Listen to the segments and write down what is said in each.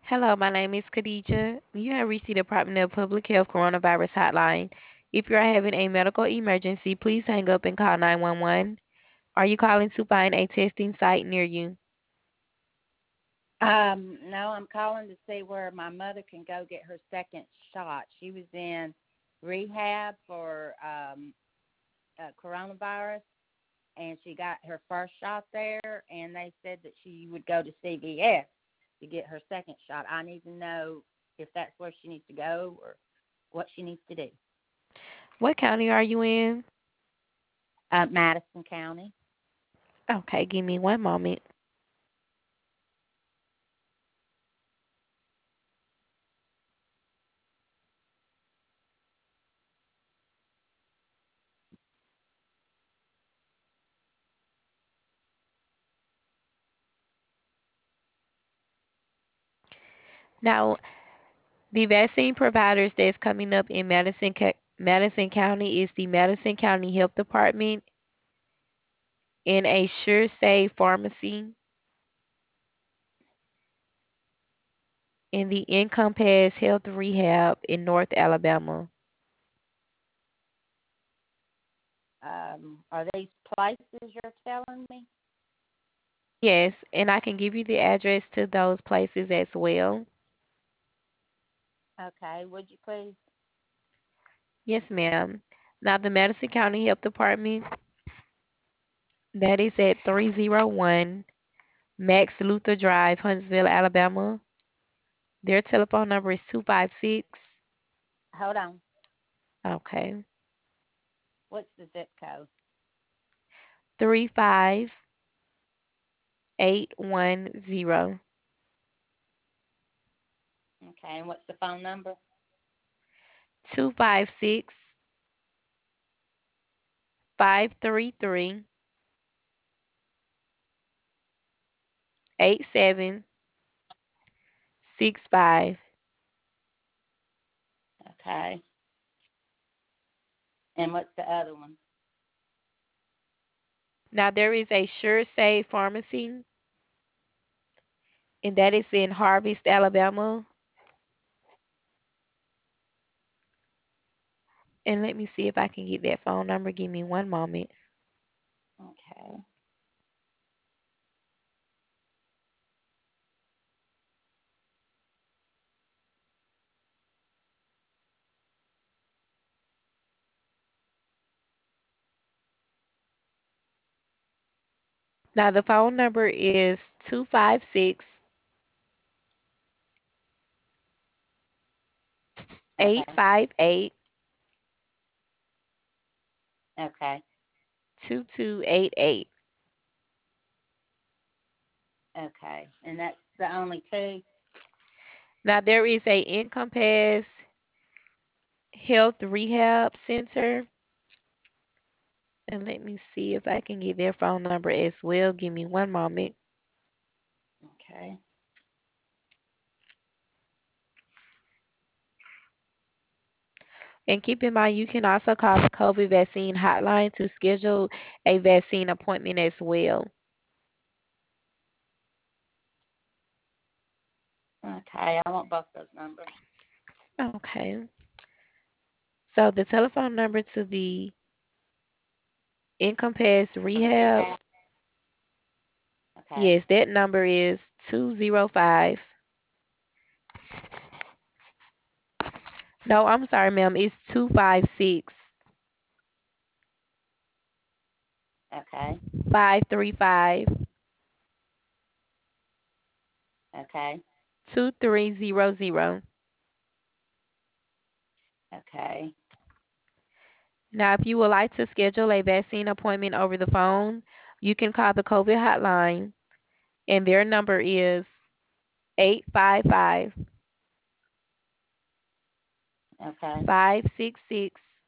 Hello, my name is Khadija. You have reached the Department of Public Health Coronavirus Hotline. If you are having a medical emergency, please hang up and call 911. Are you calling to find a testing site near you? No, I'm calling to see where my mother can go get her second shot. She was in rehab for coronavirus, and she got her first shot there, and they said that she would go to CVS to get her second shot. I need to know if that's where she needs to go or what she needs to do. What county are you in? Madison County. Okay, give me one moment. Now, the vaccine providers that's coming up in Madison County is the Madison County Health Department and a Sure Save Pharmacy and the Encompass Health Rehab in North Alabama. Are these places you're telling me? Yes, and I can give you the address to those places as well. Okay, would you please? Yes, ma'am. Now, the Madison County Health Department, that is at 301 Max Luther Drive, Huntsville, Alabama. Their telephone number is 256. Hold on. Okay. What's the zip code? 35810. Okay, and what's the phone number? 256 533 8765. Okay. And what's the other one? Now, there is a Sure Save Pharmacy, and that is in Harvest, Alabama. And let me see if I can get that phone number. Give me one moment. Okay. Now, the phone number is 256 Okay. 858 Okay. 2288. Okay. And that's the only two? Now, there is a Encompass Health Rehab Center. And let me see if I can get their phone number as well. Give me one moment. Okay. And keep in mind, you can also call the COVID vaccine hotline to schedule a vaccine appointment as well. Okay. I want both those numbers. Okay. So the telephone number to the Encompass Rehab, Okay. yes, that number is 205. No, I'm sorry, ma'am. It's 256 Okay. 535 Okay. 2300. Okay. Now, if you would like to schedule a vaccine appointment over the phone, you can call the COVID hotline, and their number is 855 Okay. 566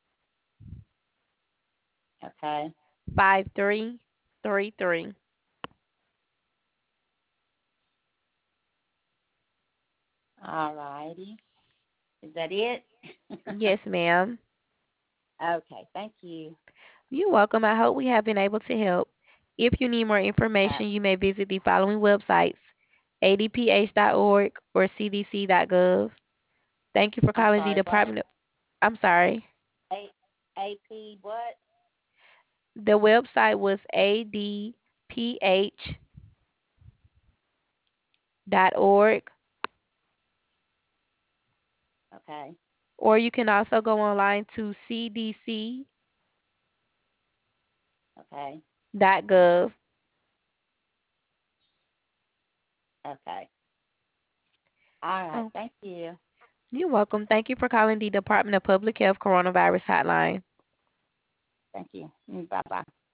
Okay. 5333. All righty. Is that it? Yes, ma'am. Okay. Thank you. You're welcome. I hope we have been able to help. If you need more Uh, information, you may visit the following websites: adph.org, or cdc.gov. Thank you for I'm calling the sorry, what? Department of, I'm sorry. A AP what? The website was adph.org, Okay. or you can also go online to cdc.gov. Okay. Okay. All right. Okay. Thank you. You're welcome. Thank you for calling the Department of Public Health Coronavirus Hotline. Thank you. Bye bye.